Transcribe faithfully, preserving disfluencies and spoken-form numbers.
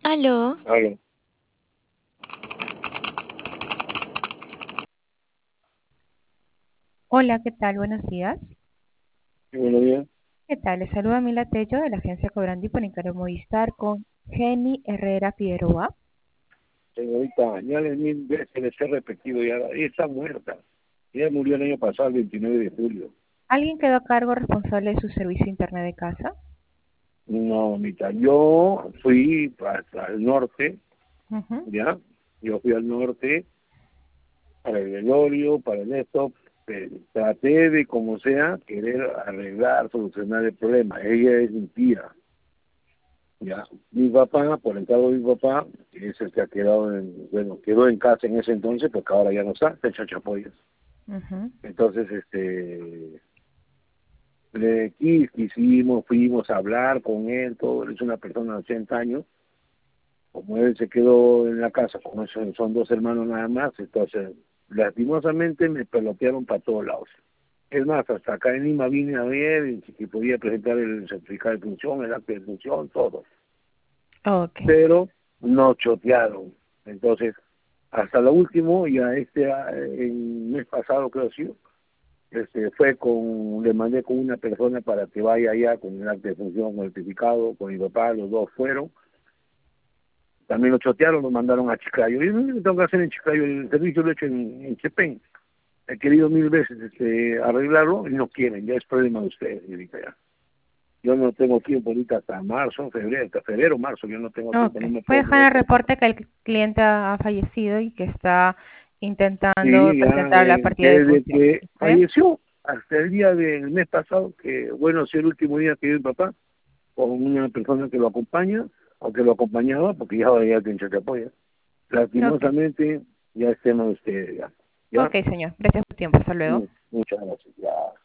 Aló, Aló, Hola, ¿qué tal? Buenos días. sí, buenos días. ¿Qué tal? Les saluda Mila Tello de la agencia Cobrandi por Encargo Movistar con Jenny Herrera Figueroa. Señorita, ya le mil veces les he repetido, ya ella está muerta. Ella murió el año pasado, el veintinueve de julio. ¿Alguien quedó a cargo responsable de su servicio de internet de casa? No, mamita, yo fui hasta el norte, Ujú. ¿ya? Yo fui al norte para el velorio, para el esto, eh, traté de, como sea, querer arreglar, solucionar el problema. Ella es mi tía, ¿ya? Mi papá, por encargo de mi papá, que es el que ha quedado en, bueno, quedó en casa en ese entonces, porque ahora ya no está, está hecho chapoyas. Ujú. Entonces, este, le quis- quisimos, fuimos a hablar con él, todo, él es una persona de ochenta años, como él se quedó en la casa, como son, son dos hermanos nada más, entonces, lastimosamente me pelotearon para todos lados. Es más, hasta acá en Lima vine a ver y si podía presentar el certificado de función, el acta de función, todo, Ok. pero no chotearon. Entonces, hasta lo último, ya este, ah, el mes pasado creo que sí, este fue con, le mandé con una persona para que vaya allá con el acta de función, con el certificado, con mi papá, los dos fueron, también lo chotearon, lo mandaron a Chiclayo, y yo no tengo que hacer en Chiclayo, el servicio lo he hecho en, en Chepén, he querido mil veces este, arreglarlo y no quieren, ya es problema de ustedes, señorita, ya. Yo no tengo tiempo ahorita hasta marzo, febrero, hasta febrero, marzo, yo no tengo tiempo, Ok. no me Voy a puedo dejar en mover el porque reporte que el cliente ha fallecido y que está intentando sí, ya presentar la eh, partida de desde función. que ¿Está bien? falleció hasta el día del mes pasado, que bueno, es el último día que vive mi papá, con una persona que lo acompaña o que lo acompañaba, porque ya ya tiene que apoya. Ok. Lastimosamente, ya es tema de ustedes, ya. ¿Ya? Ok, señor. Gracias por su tiempo. Hasta luego. Mm, Muchas gracias. Ya.